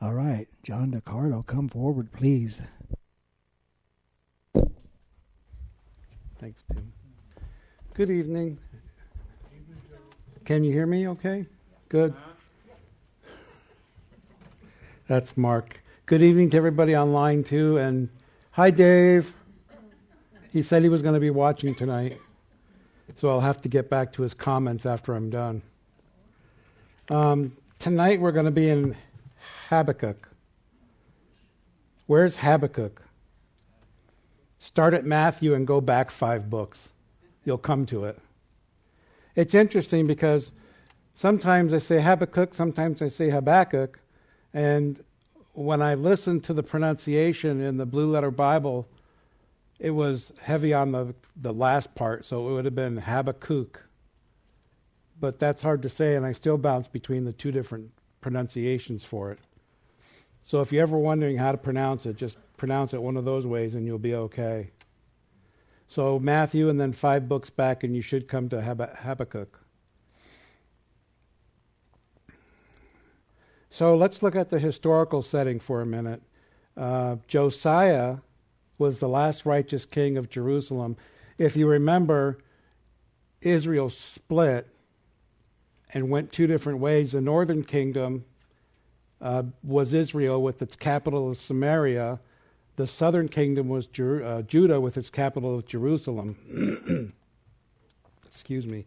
All right, John DiCarlo, come forward, please. Thanks, Tim. Good evening. Can you hear me okay? Good. That's Mark. Good evening to everybody online, too. And hi, Dave. He said he was going to be watching tonight, so I'll have to get back to his comments after I'm done. Tonight we're going to be in Habakkuk. Where's Habakkuk? Start at Matthew and go back 5 books. You'll come to it. It's interesting because sometimes I say Habakkuk, sometimes I say Habakkuk, and when I listened to the pronunciation in the Blue Letter Bible, it was heavy on the last part, so it would have been Habakkuk. But that's hard to say, and I still bounce between the 2 different pronunciations for it. So if you're ever wondering how to pronounce it, just pronounce it one of those ways and you'll be okay. So Matthew and then 5 books back and you should come to Habakkuk. So let's look at the historical setting for a minute. Josiah was the last righteous king of Jerusalem. If you remember, Israel split and went 2 different ways. The northern kingdom was Israel with its capital of Samaria. The southern kingdom was Judah with its capital of Jerusalem. Excuse me.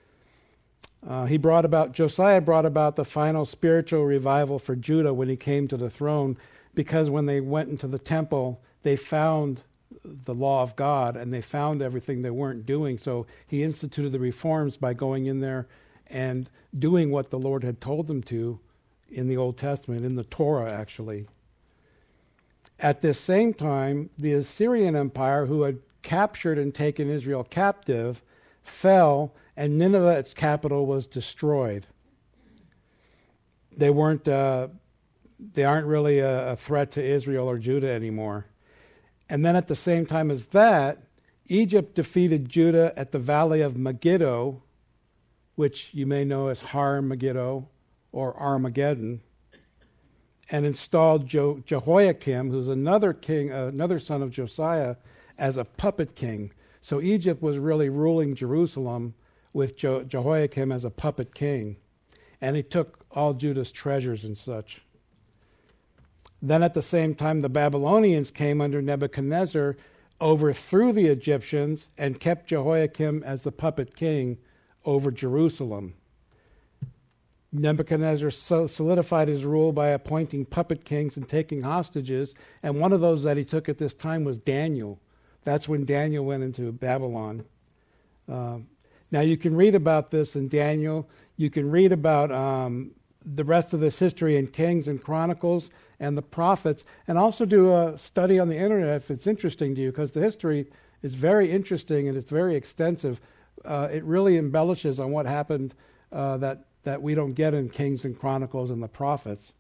Josiah brought about the final spiritual revival for Judah when he came to the throne, because when they went into the temple, they found the law of God and they found everything they weren't doing. So he instituted the reforms by going in there and doing what the Lord had told them to in the Old Testament, in the Torah actually. At this same time, the Assyrian Empire, who had captured and taken Israel captive, fell, and Nineveh, its capital, was destroyed. They aren't really a threat to Israel or Judah anymore. And then at the same time as that, Egypt defeated Judah at the valley of Megiddo, which you may know as Har Megiddo or Armageddon, and installed Jehoiakim, who's another king, another son of Josiah, as a puppet king. So Egypt was really ruling Jerusalem with Jehoiakim as a puppet king. And he took all Judah's treasures and such. Then at the same time, the Babylonians came under Nebuchadnezzar, overthrew the Egyptians, and kept Jehoiakim as the puppet king over Jerusalem. Nebuchadnezzar solidified his rule by appointing puppet kings and taking hostages, and one of those that he took at this time was Daniel. That's when Daniel went into Babylon. Now you can read about this in Daniel. You can read about the rest of this history in Kings and Chronicles and the prophets, and also do a study on the internet if it's interesting to you, because the history is very interesting and it's very extensive. It really embellishes on what happened that we don't get in Kings and Chronicles and the prophets.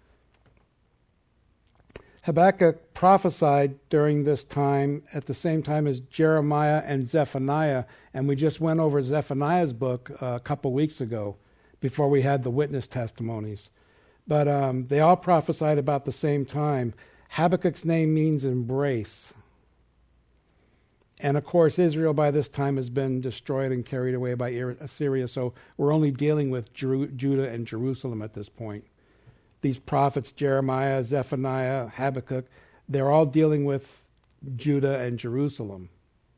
Habakkuk prophesied during this time at the same time as Jeremiah and Zephaniah, and we just went over Zephaniah's book a couple weeks ago before we had the witness testimonies. But they all prophesied about the same time. Habakkuk's name means embrace. And of course, Israel by this time has been destroyed and carried away by Assyria, so we're only dealing with Judah and Jerusalem at this point. These prophets, Jeremiah, Zephaniah, Habakkuk, they're all dealing with Judah and Jerusalem.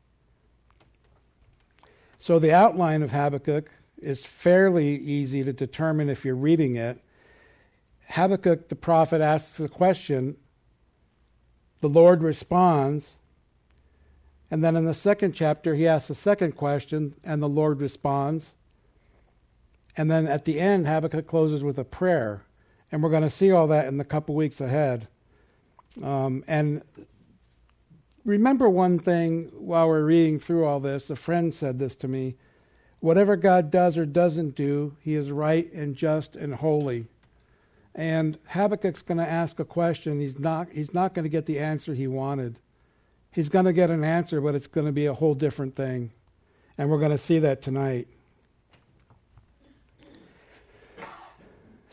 So the outline of Habakkuk is fairly easy to determine if you're reading it. Habakkuk, the prophet, asks a question. The Lord responds. And then in the second chapter, he asks a second question, and the Lord responds. And then at the end, Habakkuk closes with a prayer. And we're going to see all that in the couple weeks ahead. And remember one thing while we're reading through all this. A friend said this to me. Whatever God does or doesn't do, he is right and just and holy. And Habakkuk's going to ask a question. He's not going to get the answer he wanted. He's going to get an answer, but it's going to be a whole different thing. And we're going to see that tonight.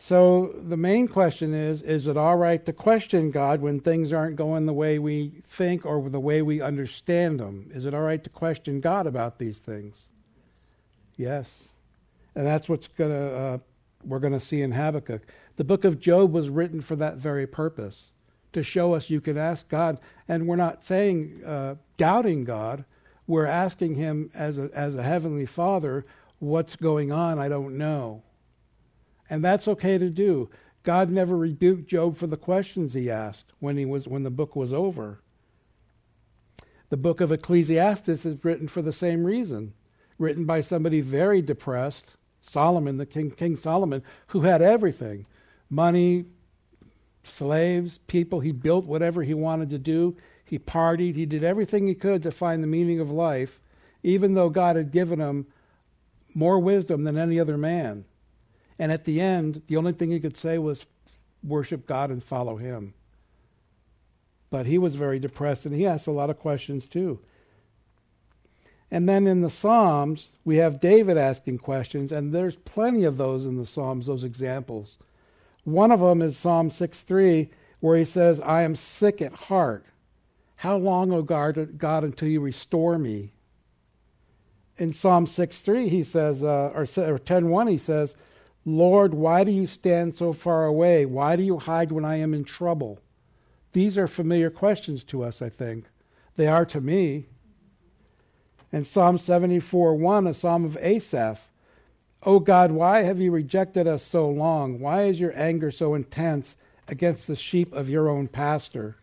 So the main question is it all right to question God when things aren't going the way we think or the way we understand them? Is it all right to question God about these things? Yes. And that's what's we're going to see in Habakkuk. The book of Job was written for that very purpose, to show us you can ask God. And we're not saying doubting God. We're asking him as a heavenly Father, what's going on? I don't know. And that's okay to do. God never rebuked Job for the questions he asked when the book was over. The book of Ecclesiastes is written for the same reason, written by somebody very depressed, Solomon, King Solomon, who had everything, money, slaves, people. He built whatever he wanted to do. He partied. He did everything he could to find the meaning of life, even though God had given him more wisdom than any other man. And at the end, the only thing he could say was worship God and follow him. But he was very depressed, and he asked a lot of questions too. And then in the Psalms, we have David asking questions, and there's plenty of those in the Psalms, those examples. One of them is Psalm 6:3, where he says, I am sick at heart. How long, O God, until you restore me? In Psalm 6:3, he says, or 10:1, he says, Lord, why do you stand so far away? Why do you hide when I am in trouble? These are familiar questions to us, I think. They are to me. And Psalm 74:1, a psalm of Asaph. O God, why have you rejected us so long? Why is your anger so intense against the sheep of your own pasture?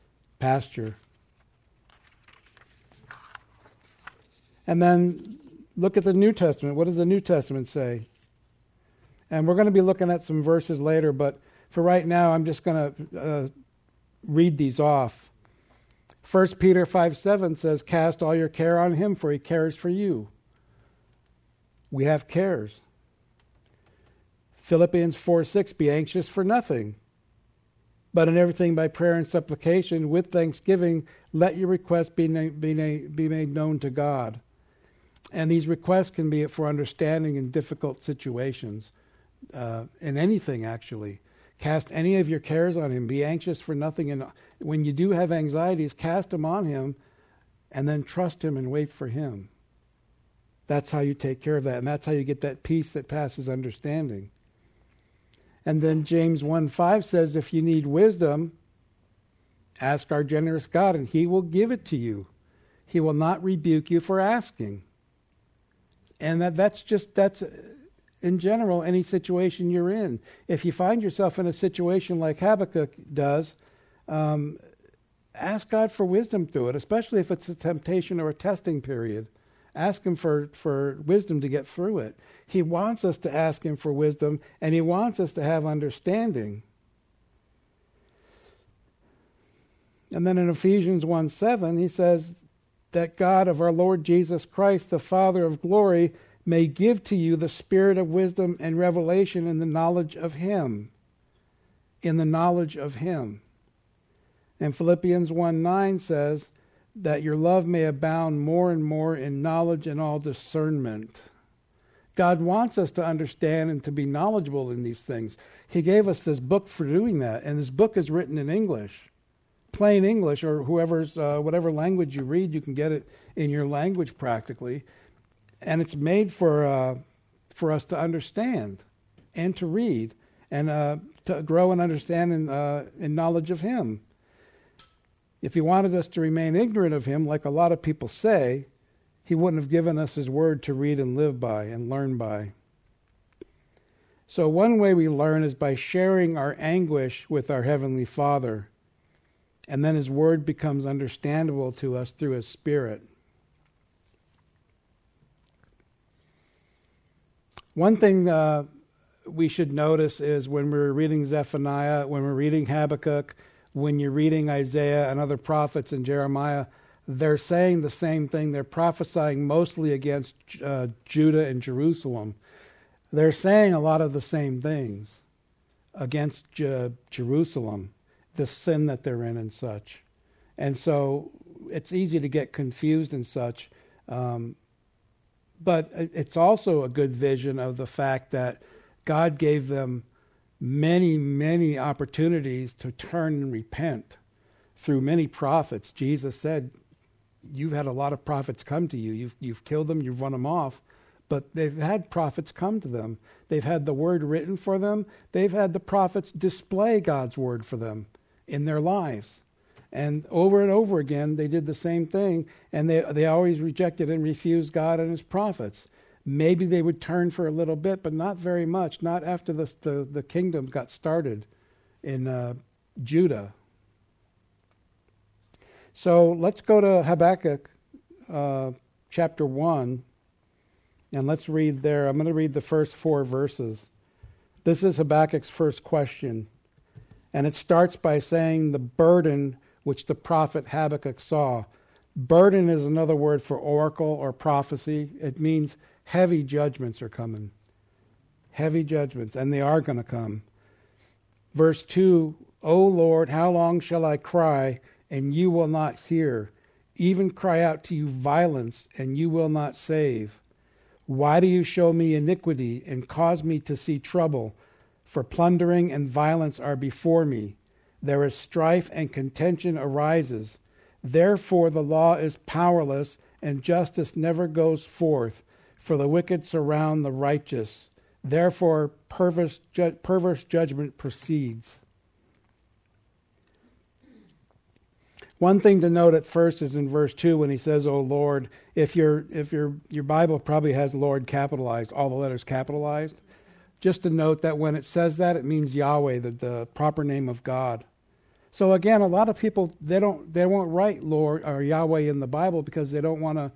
And then look at the New Testament. What does the New Testament say? And we're going to be looking at some verses later, but for right now, I'm just going to read these off. 1 Peter 5:7 says, cast all your care on him, for he cares for you. We have cares. Philippians 4:6, be anxious for nothing, but in everything by prayer and supplication, with thanksgiving, let your requests be made known to God. And these requests can be for understanding in difficult situations. In anything, actually. Cast any of your cares on him. Be anxious for nothing. And when you do have anxieties, cast them on him and then trust him and wait for him. That's how you take care of that. And that's how you get that peace that passes understanding. And then James 1:5 says, if you need wisdom, ask our generous God and he will give it to you. He will not rebuke you for asking. And that's in general, any situation you're in. If you find yourself in a situation like Habakkuk does, ask God for wisdom through it, especially if it's a temptation or a testing period. Ask him for wisdom to get through it. He wants us to ask him for wisdom, and he wants us to have understanding. And then in Ephesians 1:7, he says that God of our Lord Jesus Christ, the Father of glory, may give to you the spirit of wisdom and revelation in the knowledge of him. In the knowledge of him. And Philippians 1:9 says that your love may abound more and more in knowledge and all discernment. God wants us to understand and to be knowledgeable in these things. He gave us this book for doing that, and this book is written in English. Plain English, or whatever language you read, you can get it in your language practically. And it's made for us to understand and to read and to grow and understand in knowledge of him. If he wanted us to remain ignorant of him, like a lot of people say, he wouldn't have given us his word to read and live by and learn by. So one way we learn is by sharing our anguish with our Heavenly Father. And then his word becomes understandable to us through his Spirit. One thing we should notice is when we're reading Zephaniah, when we're reading Habakkuk, when you're reading Isaiah and other prophets and Jeremiah, they're saying the same thing. They're prophesying mostly against Judah and Jerusalem. They're saying a lot of the same things against Jerusalem, the sin that they're in and such. And so it's easy to get confused and such. But it's also a good vision of the fact that God gave them many, many opportunities to turn and repent through many prophets. Jesus said, you've had a lot of prophets come to you. You've killed them, you've run them off. But they've had prophets come to them. They've had the word written for them. They've had the prophets display God's word for them in their lives. And over again, they did the same thing, and they always rejected and refused God and his prophets. Maybe they would turn for a little bit, but not very much, not after the kingdom got started in Judah. So let's go to Habakkuk chapter 1, and let's read there. I'm going to read the first 4 verses. This is Habakkuk's first question, and it starts by saying the burden which the prophet Habakkuk saw. Burden is another word for oracle or prophecy. It means heavy judgments are coming. Heavy judgments, and they are going to come. Verse 2, O Lord, how long shall I cry, and you will not hear? Even cry out to you violence, and you will not save. Why do you show me iniquity and cause me to see trouble? For plundering and violence are before me. There is strife and contention arises. Therefore the law is powerless, and justice never goes forth. For the wicked surround the righteous. Therefore perverse judgment proceeds. One thing to note at first is in verse 2 when he says, "O Lord," if your Bible probably has Lord capitalized, all the letters capitalized. Just to note that when it says that, it means Yahweh, the proper name of God. So again, a lot of people they won't write Lord or Yahweh in the Bible because they don't want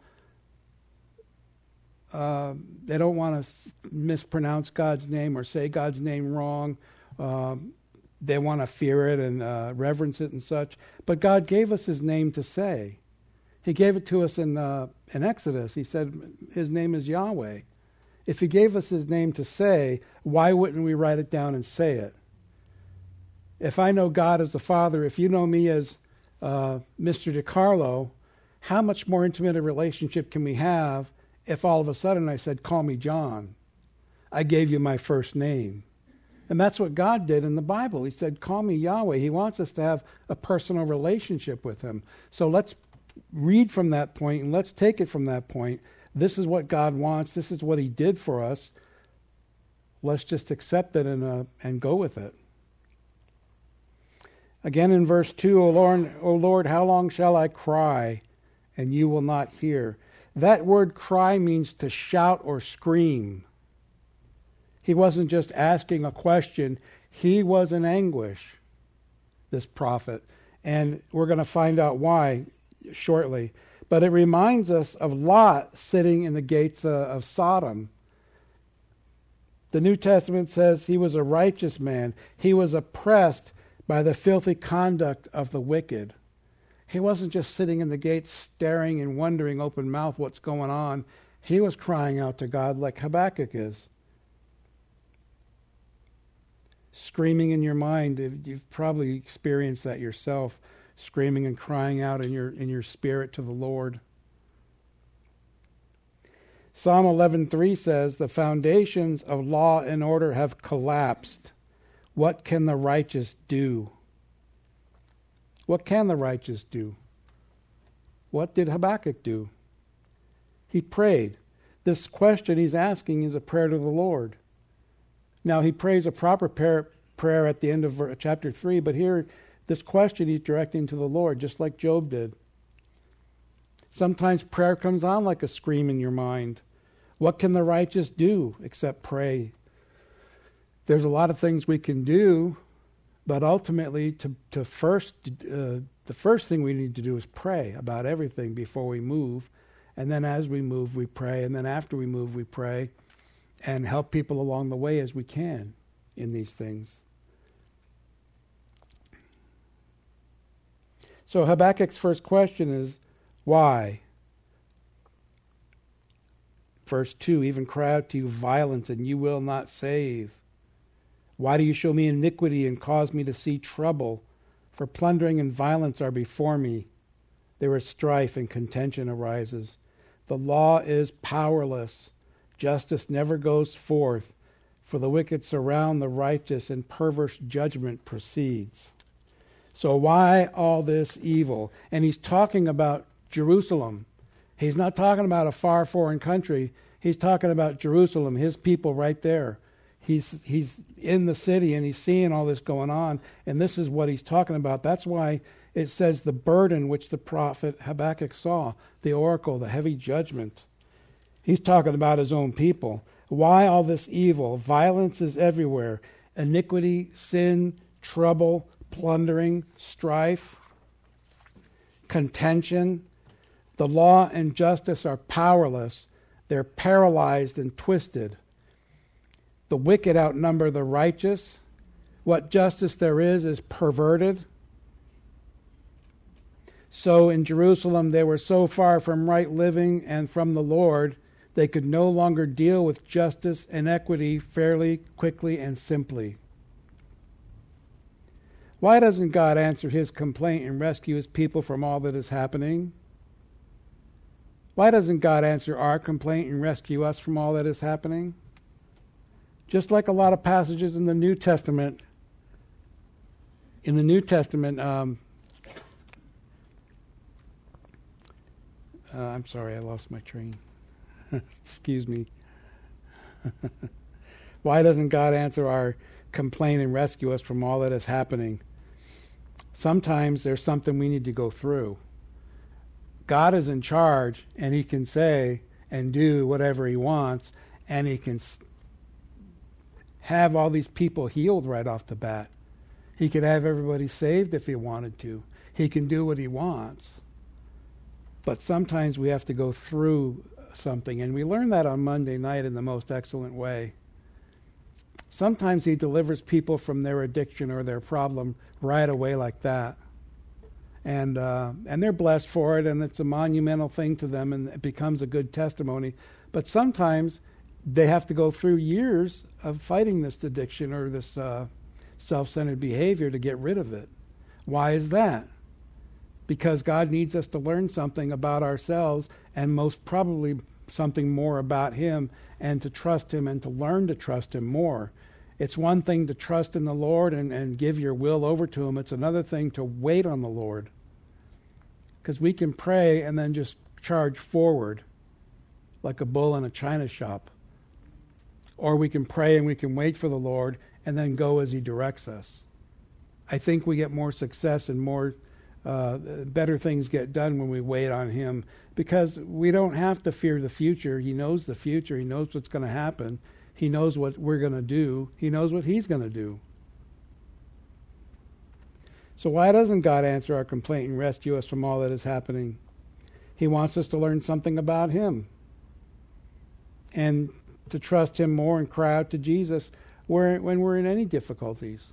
to mispronounce God's name or say God's name wrong. They want to fear it and reverence it and such. But God gave us his name to say. He gave it to us in Exodus. He said his name is Yahweh. If he gave us his name to say, why wouldn't we write it down and say it? If I know God as the Father, if you know me as Mr. DiCarlo, how much more intimate a relationship can we have if all of a sudden I said, call me John? I gave you my first name. And that's what God did in the Bible. He said, call me Yahweh. He wants us to have a personal relationship with him. So let's read from that point and let's take it from that point. This is what God wants. This is what he did for us. Let's just accept it and go with it. Again in verse 2, O Lord, how long shall I cry, and you will not hear? That word cry means to shout or scream. He wasn't just asking a question. He was in anguish, this prophet. And we're going to find out why shortly. But it reminds us of Lot sitting in the gates of Sodom. The New Testament says he was a righteous man. He was oppressed by the filthy conduct of the wicked. He wasn't just sitting in the gates staring and wondering open mouth what's going on. He was crying out to God like Habakkuk is. Screaming in your mind, you've probably experienced that yourself, screaming and crying out in your spirit to the Lord. Psalm 11:3 says, the foundations of law and order have collapsed. What can the righteous do? What can the righteous do? What did Habakkuk do? He prayed. This question he's asking is a prayer to the Lord. Now, he prays a proper prayer at the end of chapter 3, but here, this question he's directing to the Lord, just like Job did. Sometimes prayer comes on like a scream in your mind. What can the righteous do except pray? There's a lot of things we can do, but ultimately, the first thing we need to do is pray about everything before we move, and then as we move, we pray, and then after we move, we pray, and help people along the way as we can in these things. So Habakkuk's first question is, why? Verse 2, even cry out to you violence, and you will not save. Why do you show me iniquity and cause me to see trouble? For plundering and violence are before me. There is strife and contention arises. The law is powerless. Justice never goes forth. for the wicked surround the righteous, and perverse judgment proceeds. So why all this evil? And he's talking about Jerusalem. He's not talking about a far foreign country. He's talking about Jerusalem, his people right there. He's in the city and he's seeing all this going on, and this is what he's talking about. That's why it says the burden which the prophet Habakkuk saw, the oracle, the heavy judgment. He's talking about his own people. Why all this evil? Violence is everywhere. Iniquity, sin, trouble, plundering, strife, contention. The law and justice are powerless. They're paralyzed and twisted. The wicked outnumber the righteous. What justice there is perverted. So in Jerusalem they were so far from right living and from the Lord, they could no longer deal with justice and equity fairly, quickly, and simply. Why doesn't God answer his complaint and rescue his people from all that is happening? Why doesn't God answer our complaint and rescue us from all that is happening? Just like a lot of passages in the New Testament. I'm sorry, I lost my train. Excuse me. Why doesn't God answer our complaint and rescue us from all that is happening? Sometimes there's something we need to go through. God is in charge, and he can say and do whatever he wants, and he can have all these people healed right off the bat. He could have everybody saved if he wanted to. He can do what he wants. But sometimes we have to go through something, and we learn that on Monday night in the most excellent way. Sometimes he delivers people from their addiction or their problem right away like that. And they're blessed for it, and it's a monumental thing to them, and it becomes a good testimony. But sometimes they have to go through years of fighting this addiction or this self-centered behavior to get rid of it. Why is that? Because God needs us to learn something about ourselves, and most probably something more about him, and to trust him and to learn to trust him more. It's one thing to trust in the Lord and give your will over to him. It's another thing to wait on the Lord. Because we can pray and then just charge forward like a bull in a china shop. Or we can pray and we can wait for the Lord and then go as he directs us. I think we get more success and more better things get done when we wait on him, because we don't have to fear the future. He knows the future. He knows what's going to happen. He knows what we're going to do. He knows what he's going to do. So why doesn't God answer our complaint and rescue us from all that is happening? He wants us to learn something about him and to trust him more and cry out to Jesus when we're in any difficulties.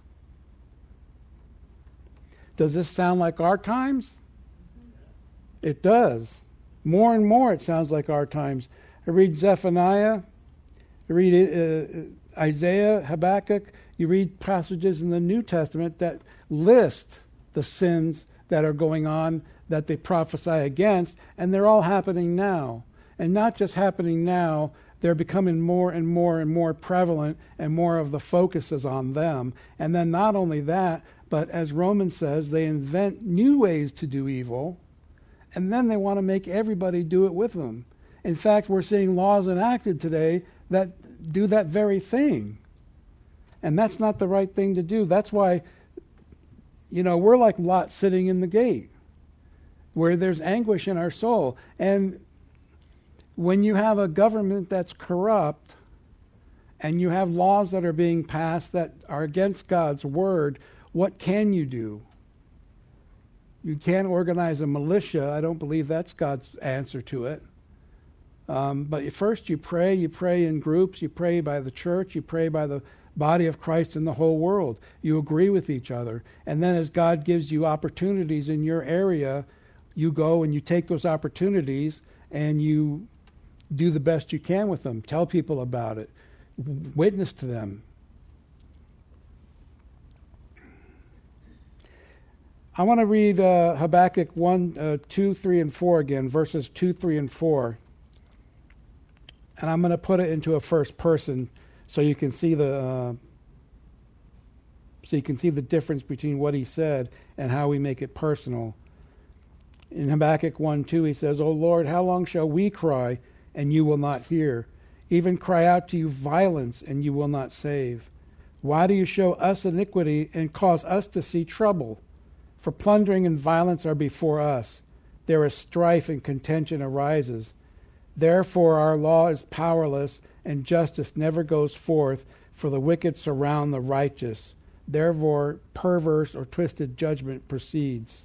Does this sound like our times? It does. More and more it sounds like our times. I read Zephaniah, I read Isaiah, Habakkuk, you read passages in the New Testament that list the sins that are going on that they prophesy against, and they're all happening now. And not just happening now, they're becoming more and more and more prevalent, and more of the focus is on them. And then not only that, but as Romans says, they invent new ways to do evil, and then they want to make everybody do it with them. In fact, we're seeing laws enacted today that do that very thing. And that's not the right thing to do. That's why, we're like Lot sitting in the gate, where there's anguish in our soul. And when you have a government that's corrupt, and you have laws that are being passed that are against God's word, what can you do? You can't organize a militia. I don't believe that's God's answer to it. But first you pray in groups, you pray by the church, you pray by the body of Christ in the whole world. You agree with each other. And then as God gives you opportunities in your area, you go and you take those opportunities and you do the best you can with them. Tell people about it. Witness to them. I want to read Habakkuk 1, 2, 3, and 4 again, verses 2, 3, and 4. And I'm going to put it into a first person So you can see the difference between what he said and how we make it personal. In Habakkuk 1:2, he says, "O Lord, how long shall we cry, and you will not hear? Even cry out to you violence, and you will not save. Why do you show us iniquity and cause us to see trouble? For plundering and violence are before us. There is strife and contention arises. Therefore our law is powerless, and justice never goes forth, for the wicked surround the righteous. Therefore perverse or twisted judgment proceeds."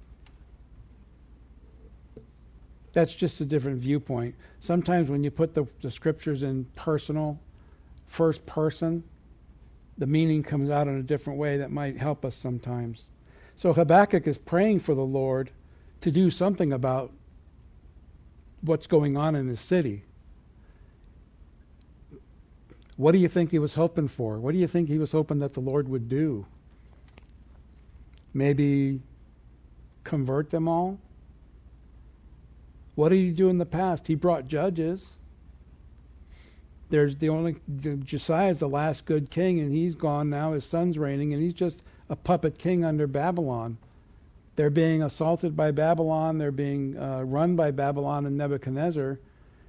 That's just a different viewpoint. Sometimes when you put the scriptures in personal, first person, the meaning comes out in a different way that might help us sometimes. So Habakkuk is praying for the Lord to do something about what's going on in his city. What do you think he was hoping for? What do you think he was hoping that the Lord would do? Maybe convert them all? What did he do in the past? He brought judges. Josiah's the last good king, and he's gone now. His son's reigning, and he's just a puppet king under Babylon. They're being assaulted by Babylon. They're being run by Babylon and Nebuchadnezzar.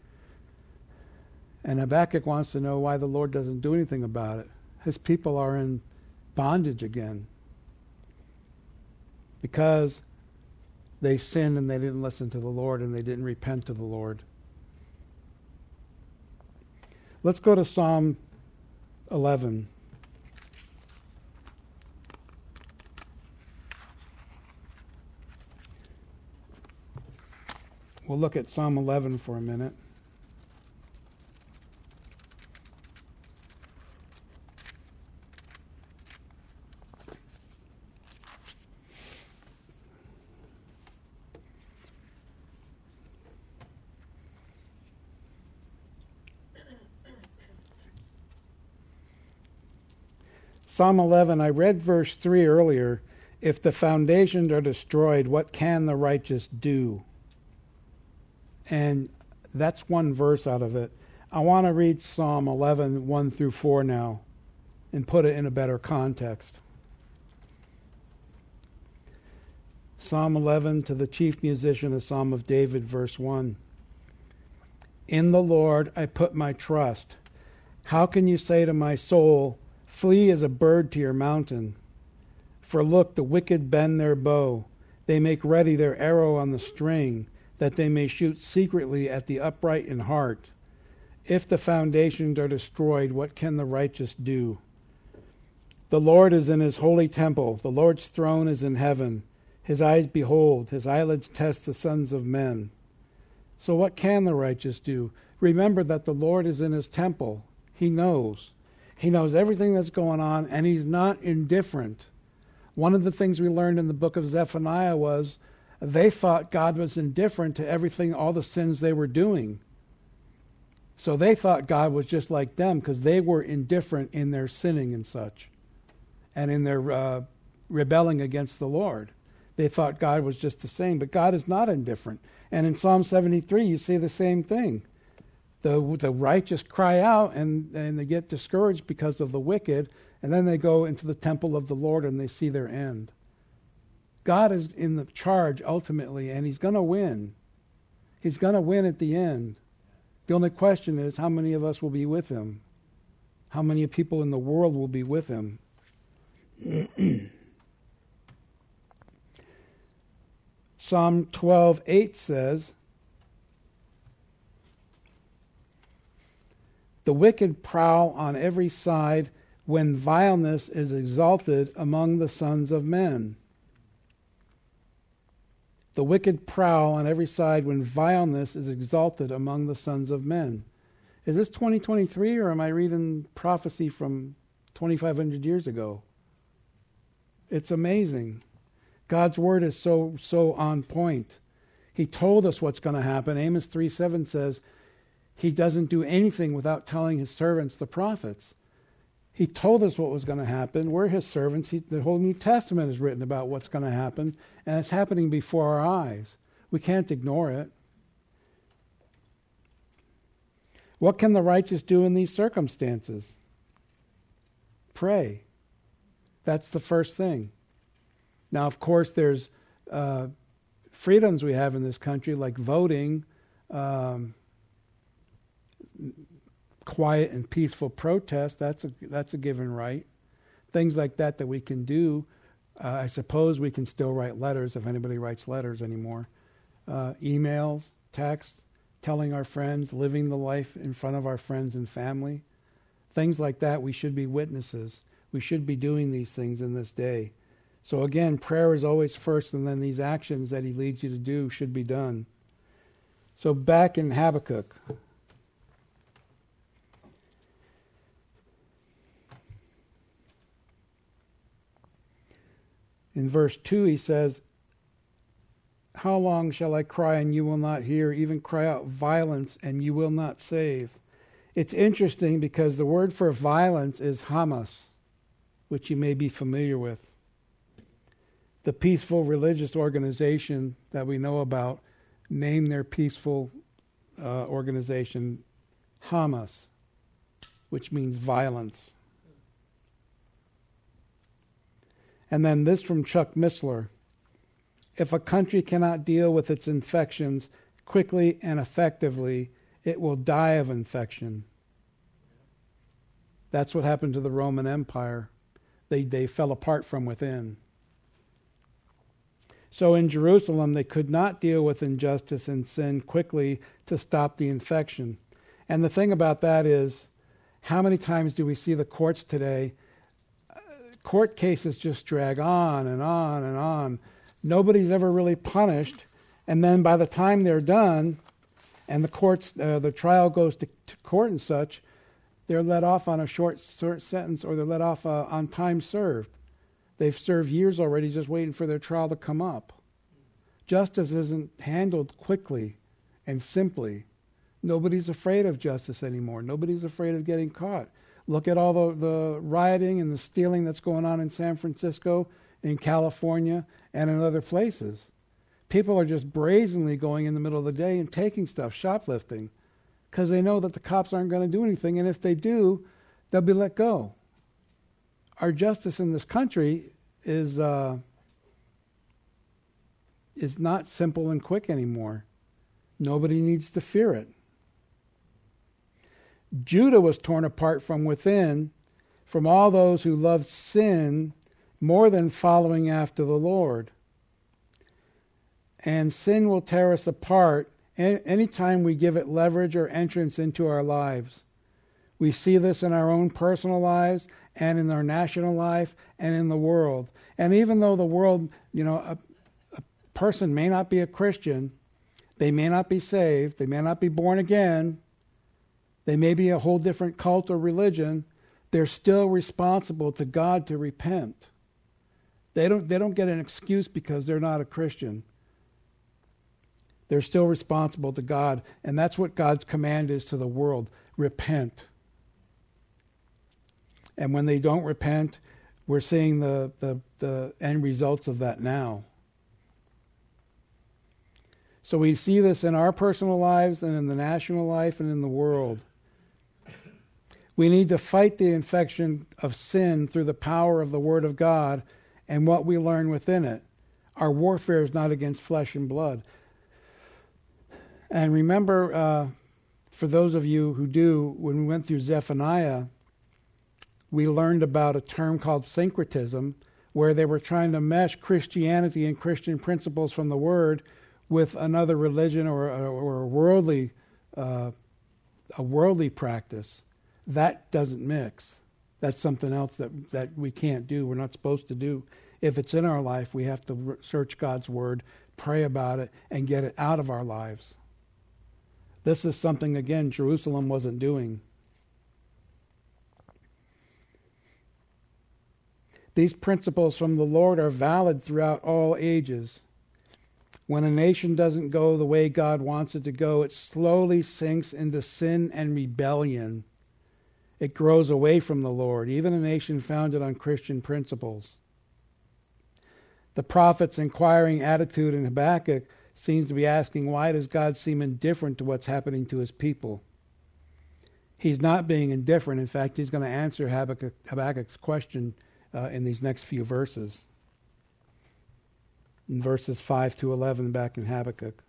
And Habakkuk wants to know why the Lord doesn't do anything about it. His people are in bondage again because they sinned and they didn't listen to the Lord and they didn't repent to the Lord. Let's go to Psalm 11. We'll look at Psalm 11 for a minute. Psalm 11, I read verse 3 earlier. If the foundations are destroyed, what can the righteous do? And that's one verse out of it. I want to read Psalm 11, 1 through 4 now and put it in a better context. Psalm 11, to the chief musician, a psalm of David, verse 1. In the Lord I put my trust. How can you say to my soul, flee as a bird to your mountain? For look, the wicked bend their bow. They make ready their arrow on the string, that they may shoot secretly at the upright in heart. If the foundations are destroyed, what can the righteous do? The Lord is in his holy temple. The Lord's throne is in heaven. His eyes behold, his eyelids test the sons of men. So what can the righteous do? Remember that the Lord is in his temple. He knows. He knows everything that's going on, and he's not indifferent. One of the things we learned in the book of Zephaniah was they thought God was indifferent to everything, all the sins they were doing. So they thought God was just like them because they were indifferent in their sinning and such, and in their rebelling against the Lord. They thought God was just the same, but God is not indifferent. And in Psalm 73, you see the same thing. The righteous cry out and they get discouraged because of the wicked, and then they go into the temple of the Lord and they see their end. God is in the charge ultimately, and he's going to win. He's going to win at the end. The only question is, how many of us will be with him? How many people in the world will be with him? Psalm 12:8 says, the wicked prowl on every side when vileness is exalted among the sons of men. The wicked prowl on every side when vileness is exalted among the sons of men. Is this 2023, or am I reading prophecy from 2,500 years ago? It's amazing. God's word is so on point. He told us what's going to happen. Amos 3:7 says, he doesn't do anything without telling his servants, the prophets. He told us what was going to happen. We're his servants. The whole New Testament is written about what's going to happen, and it's happening before our eyes. We can't ignore it. What can the righteous do in these circumstances? pray. That's the first thing. Now, of course, there's freedoms we have in this country, like voting, quiet and peaceful protest. That's a given right. Things like that we can do. I suppose we can still write letters if anybody writes letters anymore. Emails, texts, telling our friends, living the life in front of our friends and family. Things like that, we should be witnesses. We should be doing these things in this day. So again, prayer is always first, and then these actions that he leads you to do should be done. So back in Habakkuk. In verse 2 he says, "How long shall I cry and you will not hear, even cry out violence and you will not save?" It's interesting because the word for violence is Hamas, which you may be familiar with. The peaceful religious organization that we know about named their peaceful organization Hamas, which means violence. And then this from Chuck Missler: "If a country cannot deal with its infections quickly and effectively, it will die of infection." That's what happened to the Roman Empire. They fell apart from within. So in Jerusalem, they could not deal with injustice and sin quickly to stop the infection. And the thing about that is, how many times do we see the courts today? Court cases just drag on and on and on. Nobody's ever really punished. And then by the time they're done, and the trial goes to court and such, they're let off on a short sentence, or they're let off on time served. They've served years already just waiting for their trial to come up. Justice isn't handled quickly and simply. Nobody's afraid of justice anymore. Nobody's afraid of getting caught. Look at all the rioting and the stealing that's going on in San Francisco, in California, and in other places. People are just brazenly going in the middle of the day and taking stuff, shoplifting, because they know that the cops aren't going to do anything, and if they do, they'll be let go. Our justice in this country is not simple and quick anymore. Nobody needs to fear it. Judah was torn apart from within, from all those who loved sin more than following after the Lord. And sin will tear us apart anytime we give it leverage or entrance into our lives. We see this in our own personal lives and in our national life and in the world. And even though the world, a person may not be a Christian, they may not be saved, they may not be born again, they may be a whole different cult or religion, they're still responsible to God to repent. They don't get an excuse because they're not a Christian. They're still responsible to God, and that's what God's command is to the world: repent. And when they don't repent, we're seeing the end results of that now. So we see this in our personal lives and in the national life and in the world. We need to fight the infection of sin through the power of the Word of God and what we learn within it. Our warfare is not against flesh and blood. And remember, for those of you who do, when we went through Zephaniah, we learned about a term called syncretism, where they were trying to mesh Christianity and Christian principles from the Word with another religion or a worldly practice. That doesn't mix. That's something else that we can't do. We're not supposed to do. If it's in our life, we have to search God's Word, pray about it, and get it out of our lives. This is something, again, Jerusalem wasn't doing. These principles from the Lord are valid throughout all ages. When a nation doesn't go the way God wants it to go, it slowly sinks into sin and rebellion. It grows away from the Lord, even a nation founded on Christian principles. The prophet's inquiring attitude in Habakkuk seems to be asking, why does God seem indifferent to what's happening to his people? He's not being indifferent. In fact, he's going to answer Habakkuk's question in these next few verses. In verses 5 to 11 back in Habakkuk.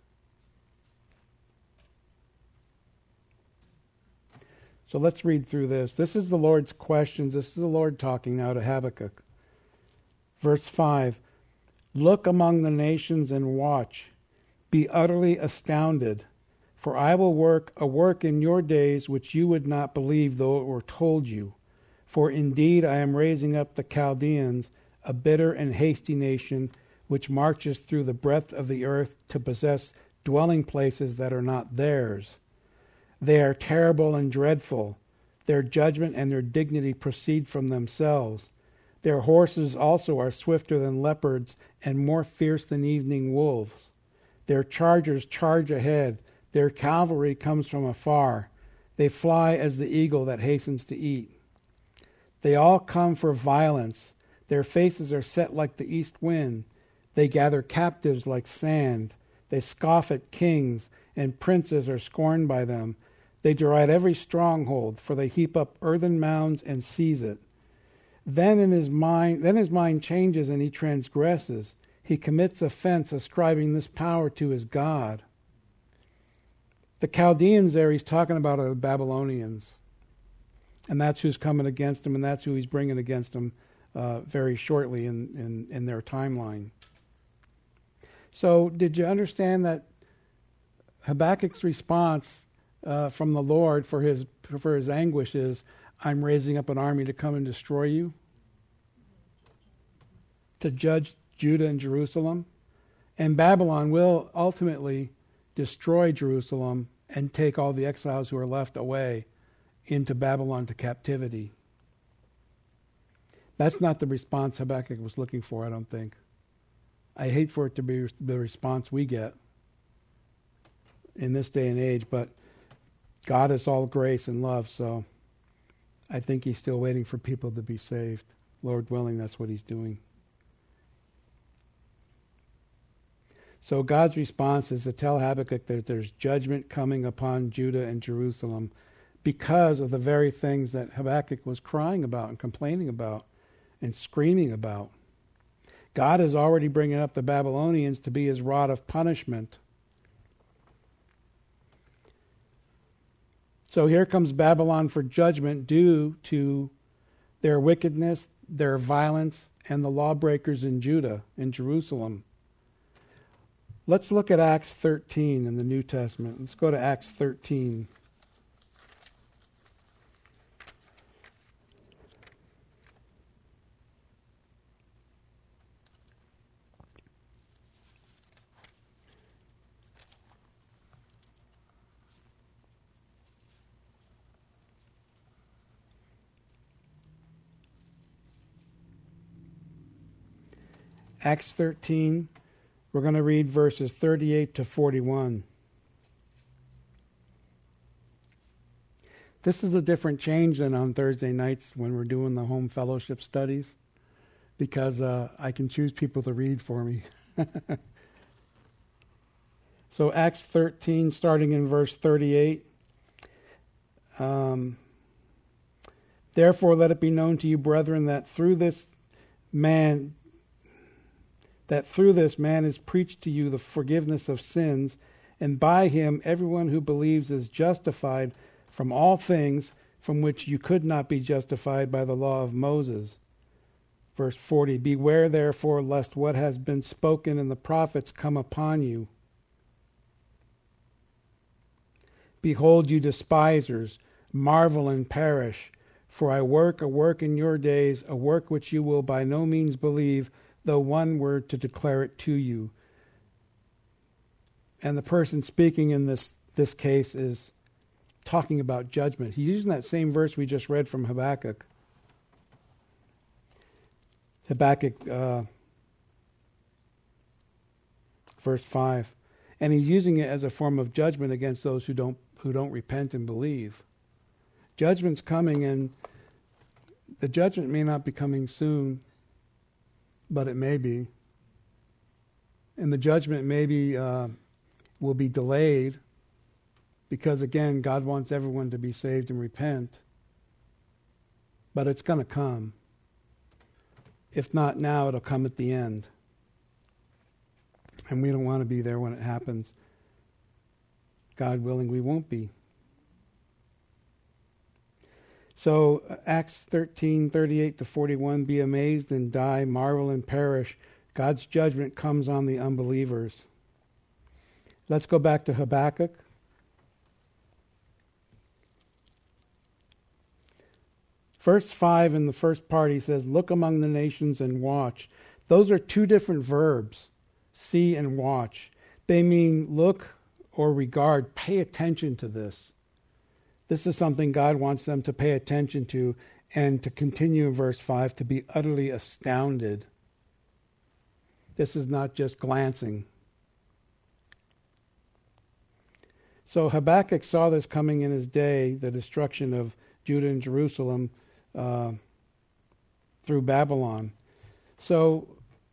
So let's read through this. This is the Lord's questions. This is the Lord talking now to Habakkuk. Verse 5, look among the nations and watch. Be utterly astounded. For I will work a work in your days which you would not believe though it were told you. For indeed I am raising up the Chaldeans, a bitter and hasty nation, which marches through the breadth of the earth to possess dwelling places that are not theirs. They are terrible and dreadful. Their judgment and their dignity proceed from themselves. Their horses also are swifter than leopards and more fierce than evening wolves. Their chargers charge ahead. Their cavalry comes from afar. They fly as the eagle that hastens to eat. They all come for violence. Their faces are set like the east wind. They gather captives like sand. They scoff at kings, and princes are scorned by them. They deride every stronghold, for they heap up earthen mounds and seize it. Then his mind changes and he transgresses. He commits offense, ascribing this power to his God. The Chaldeans there, he's talking about are the Babylonians. And that's who's coming against him, and that's who he's bringing against him very shortly in their timeline. So did you understand that Habakkuk's response from the Lord for his anguish is, I'm raising up an army to come and destroy you, to judge Judah and Jerusalem, and Babylon will ultimately destroy Jerusalem and take all the exiles who are left away into Babylon to captivity. That's not the response Habakkuk was looking for, I don't think. I hate for it to be the response we get in this day and age, but God is all grace and love, so I think he's still waiting for people to be saved. Lord willing, that's what he's doing. So God's response is to tell Habakkuk that there's judgment coming upon Judah and Jerusalem because of the very things that Habakkuk was crying about and complaining about and screaming about. God is already bringing up the Babylonians to be his rod of punishment. So here comes Babylon for judgment due to their wickedness, their violence, and the lawbreakers in Judah, in Jerusalem. Let's look at Acts 13 in the New Testament. Let's go to Acts 13. Acts 13, we're going to read verses 38 to 41. This is a different change than on Thursday nights when we're doing the home fellowship studies, because I can choose people to read for me. So Acts 13, starting in verse 38. Therefore let it be known to you, brethren, that through this man is preached to you the forgiveness of sins, and by him everyone who believes is justified from all things from which you could not be justified by the law of Moses. Verse 40, beware therefore lest what has been spoken in the prophets come upon you. Behold, you despisers, marvel and perish, for I work a work in your days, a work which you will by no means believe, though one were to declare it to you. And the person speaking in this case is talking about judgment. He's using that same verse we just read from Habakkuk. Verse 5. And he's using it as a form of judgment against those who don't repent and believe. Judgment's coming, and the judgment may not be coming soon, but it may be. And the judgment maybe will be delayed because, again, God wants everyone to be saved and repent. But it's going to come. If not now, it'll come at the end. And we don't want to be there when it happens. God willing, we won't be. So Acts 13:38-41, be amazed and die, marvel and perish. God's judgment comes on the unbelievers. Let's go back to Habakkuk. Verse 5 in the first part, he says, look among the nations and watch. Those are two different verbs, see and watch. They mean look or regard, pay attention to this. This is something God wants them to pay attention to, and to continue in verse 5, to be utterly astounded. This is not just glancing. So Habakkuk saw this coming in his day, the destruction of Judah and Jerusalem through Babylon. So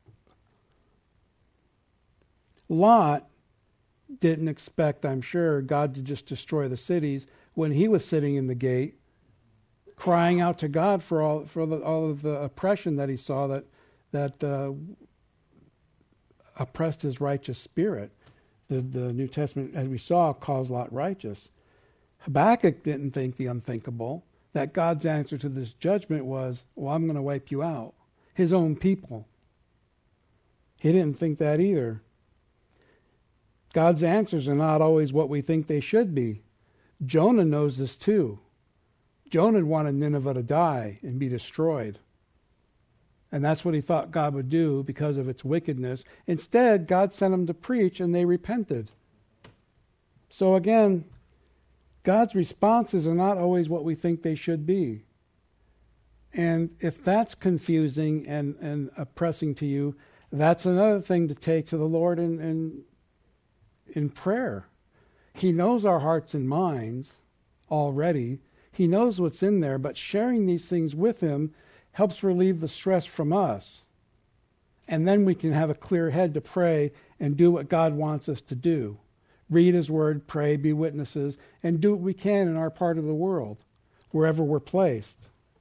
Lot didn't expect, I'm sure, God to just destroy the cities when he was sitting in the gate, crying out to God for all of the oppression that he saw that oppressed his righteous spirit. The New Testament, as we saw, calls Lot righteous. Habakkuk didn't think the unthinkable, that God's answer to this judgment was, well, I'm going to wipe you out. His own people. He didn't think that either. God's answers are not always what we think they should be. Jonah knows this too. Jonah wanted Nineveh to die and be destroyed. And that's what he thought God would do because of its wickedness. Instead, God sent him to preach, and they repented. So again, God's responses are not always what we think they should be. And if that's confusing and oppressing to you, that's another thing to take to the Lord in prayer. He knows our hearts and minds already. He knows what's in there, but sharing these things with him helps relieve the stress from us. And then we can have a clear head to pray and do what God wants us to do. Read his word, pray, be witnesses, and do what we can in our part of the world, wherever we're placed.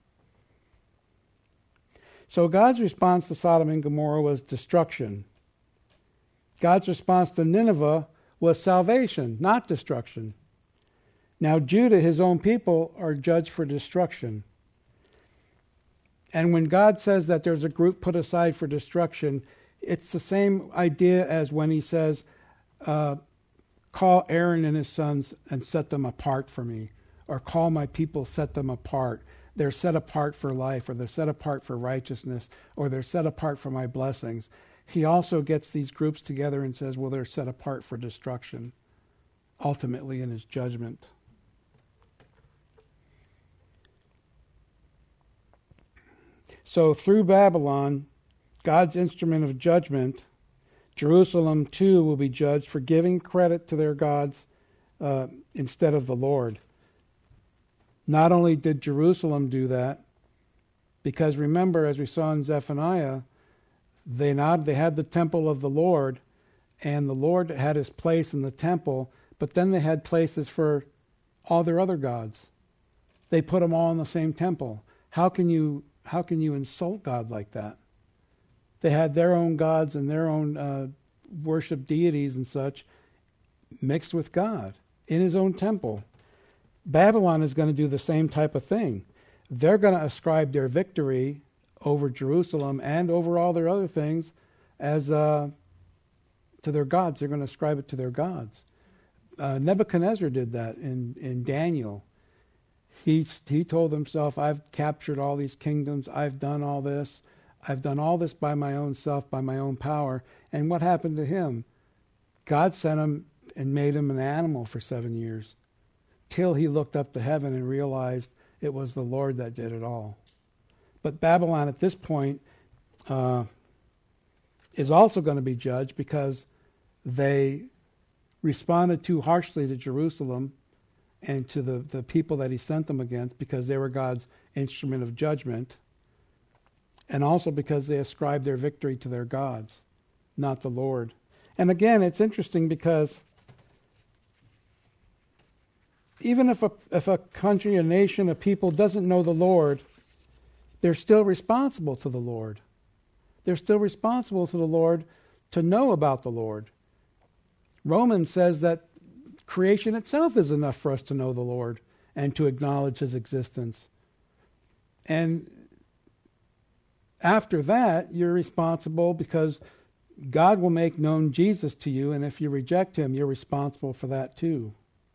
So God's response to Sodom and Gomorrah was destruction. God's response to Nineveh was salvation, not destruction. Now Judah, his own people, are judged for destruction. And when God says that there's a group put aside for destruction, it's the same idea as when he says, call Aaron and his sons and set them apart for me. Or call my people, set them apart. They're set apart for life, or they're set apart for righteousness, or they're set apart for my blessings. He also gets these groups together and says, well, they're set apart for destruction, ultimately in his judgment. So through Babylon, God's instrument of judgment, Jerusalem too will be judged for giving credit to their gods instead of the Lord. Not only did Jerusalem do that, because remember, as we saw in Zephaniah, they had the temple of the Lord, and the Lord had his place in the temple, but then they had places for all their other gods. They put them all in the same temple. How can you insult God like that? They had their own gods and their own worship deities and such mixed with God in his own temple. Babylon is going to do the same type of thing. They're going to ascribe their victory over Jerusalem and over all their other things as to their gods. They're going to ascribe it to their gods. Nebuchadnezzar did that in Daniel. He told himself, I've captured all these kingdoms. I've done all this. I've done all this by my own self, by my own power. And what happened to him? God sent him and made him an animal for 7 years, till he looked up to heaven and realized it was the Lord that did it all. But Babylon at this point is also going to be judged because they responded too harshly to Jerusalem and to the people that he sent them against, because they were God's instrument of judgment, and also because they ascribed their victory to their gods, not the Lord. And again, it's interesting because even if a country, a nation, a people doesn't know the Lord, they're still responsible to the Lord. They're still responsible to the Lord to know about the Lord. Romans says that creation itself is enough for us to know the Lord and to acknowledge his existence. And after that, you're responsible because God will make known Jesus to you, and if you reject him, you're responsible for that too.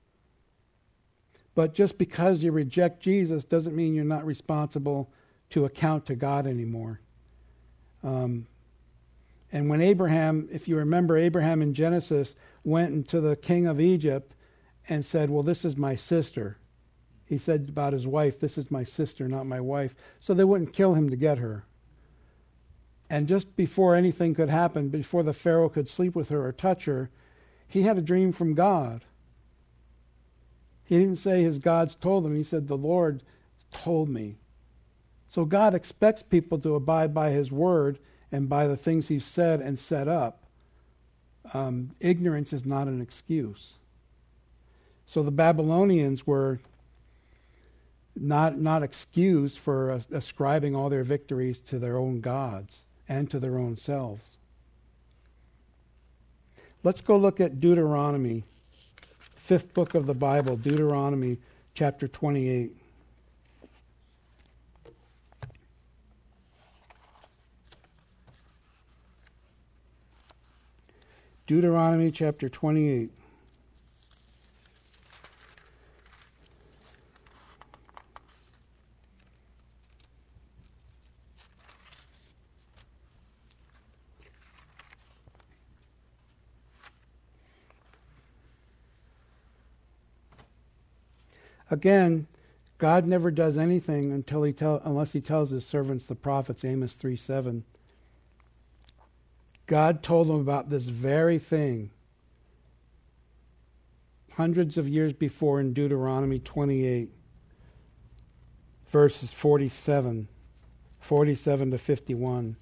But just because you reject Jesus doesn't mean you're not responsible to account to God anymore. And when Abraham, if you remember, Abraham in Genesis went into the king of Egypt and said, well, this is my sister. He said about his wife, this is my sister, not my wife. So they wouldn't kill him to get her. And just before anything could happen, before the Pharaoh could sleep with her or touch her, he had a dream from God. He didn't say his gods told him. He said, the Lord told me. So God expects people to abide by his word and by the things he's said and set up. Ignorance is not an excuse. So the Babylonians were not excused for ascribing all their victories to their own gods and to their own selves. Let's go look at Deuteronomy, 5th book of the Bible, Deuteronomy chapter 28. Deuteronomy chapter 28. Again, God never does anything unless he tells his servants, the prophets, Amos 3:7. God told them about this very thing hundreds of years before in Deuteronomy 28, verses 47 to 51.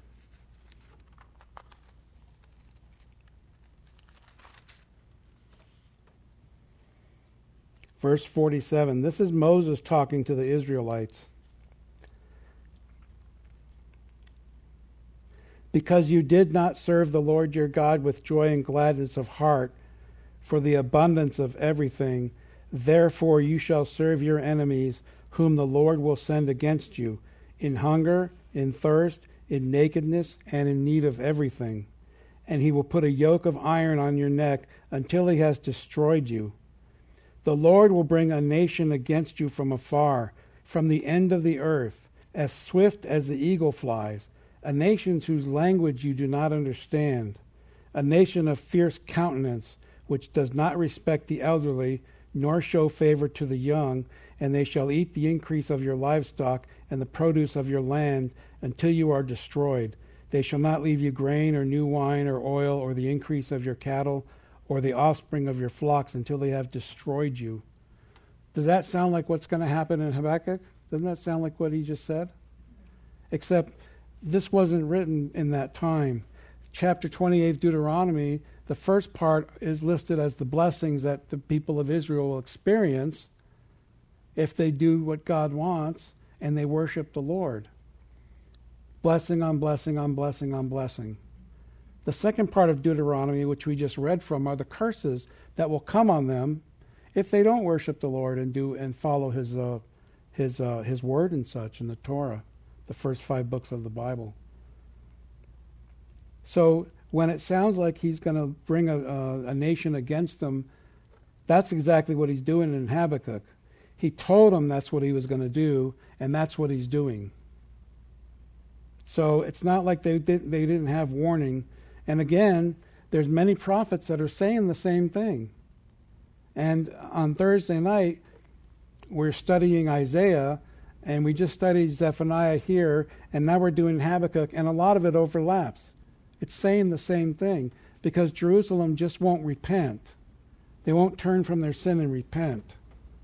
Verse 47, this is Moses talking to the Israelites. Because you did not serve the Lord your God with joy and gladness of heart for the abundance of everything, therefore you shall serve your enemies, whom the Lord will send against you, in hunger, in thirst, in nakedness, and in need of everything. And he will put a yoke of iron on your neck until he has destroyed you. The Lord will bring a nation against you from afar, from the end of the earth, as swift as the eagle flies, a nation whose language you do not understand, a nation of fierce countenance, which does not respect the elderly, nor show favor to the young, and they shall eat the increase of your livestock and the produce of your land until you are destroyed. They shall not leave you grain or new wine or oil or the increase of your cattle or the offspring of your flocks until they have destroyed you. Does that sound like what's going to happen in Habakkuk? Doesn't that sound like what he just said? Except this wasn't written in that time. Chapter 28 of Deuteronomy, the first part is listed as the blessings that the people of Israel will experience if they do what God wants and they worship the Lord. Blessing on blessing on blessing on blessing. The second part of Deuteronomy, which we just read from, are the curses that will come on them if they don't worship the Lord and follow his word and such in the Torah, the first 5 books of the Bible. So when it sounds like he's going to bring a nation against them, that's exactly what he's doing in Habakkuk. He told them that's what he was going to do, and that's what he's doing. So it's not like they didn't have warning. And again, there's many prophets that are saying the same thing. And on Thursday night, we're studying Isaiah, and we just studied Zephaniah here, and now we're doing Habakkuk, and a lot of it overlaps. It's saying the same thing, because Jerusalem just won't repent. They won't turn from their sin and repent.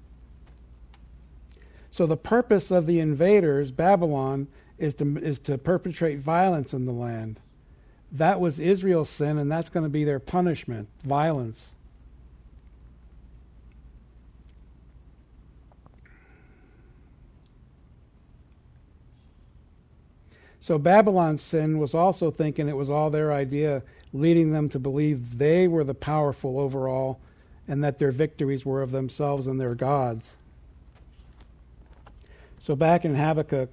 So the purpose of the invaders, Babylon, is to perpetrate violence in the land. That was Israel's sin, and that's going to be their punishment, violence. So Babylon's sin was also thinking it was all their idea, leading them to believe they were the powerful overall and that their victories were of themselves and their gods. So back in Habakkuk,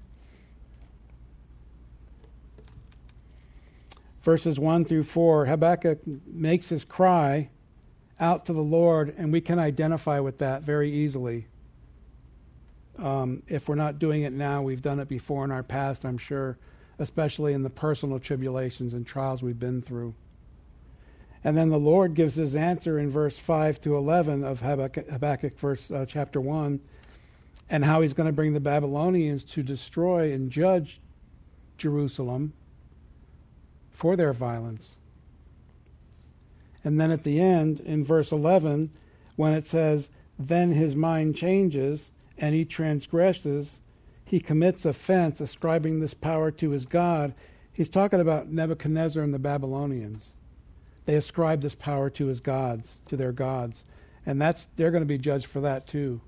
verses 1 through 4, Habakkuk makes his cry out to the Lord, and we can identify with that very easily. If we're not doing it now, we've done it before in our past, I'm sure, especially in the personal tribulations and trials we've been through. And then the Lord gives his answer in verse 5 to 11 of Habakkuk chapter 1, and how he's going to bring the Babylonians to destroy and judge Jerusalem for their violence. And then at the end, in verse 11, when it says, then his mind changes and he transgresses, he commits offense, ascribing this power to his God. He's talking about Nebuchadnezzar and the Babylonians. They ascribe this power to his gods, to their gods. And they're going to be judged for that too.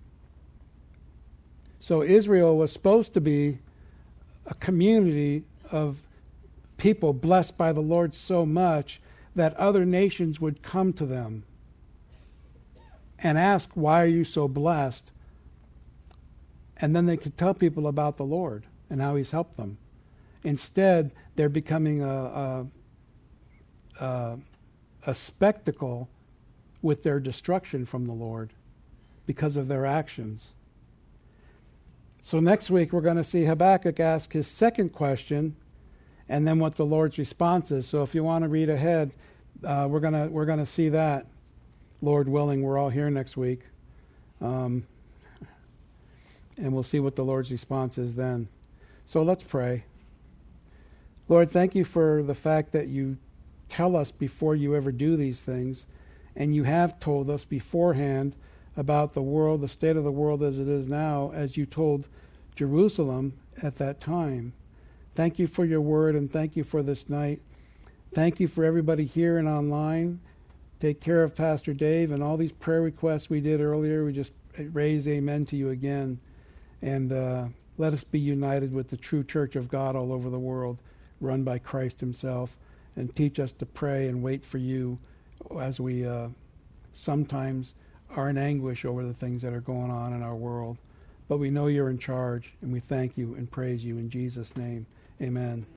So Israel was supposed to be a community of people blessed by the Lord so much that other nations would come to them and ask, why are you so blessed? And then they could tell people about the Lord and how he's helped them. Instead, they're becoming a spectacle with their destruction from the Lord because of their actions. So next week we're going to see Habakkuk ask his second question, and then what the Lord's response is. So if you want to read ahead, we're gonna see that, Lord willing. We're all here next week, and we'll see what the Lord's response is then. So let's pray. Lord, thank you for the fact that you tell us before you ever do these things, and you have told us beforehand about the world, the state of the world as it is now, as you told Jerusalem at that time. Thank you for your word, and thank you for this night. Thank you for everybody here and online. Take care of Pastor Dave and all these prayer requests we did earlier. We just raise amen to you again. And let us be united with the true church of God all over the world, run by Christ himself. And teach us to pray and wait for you as we sometimes are in anguish over the things that are going on in our world. But we know you're in charge, and we thank you and praise you in Jesus' name. Amen.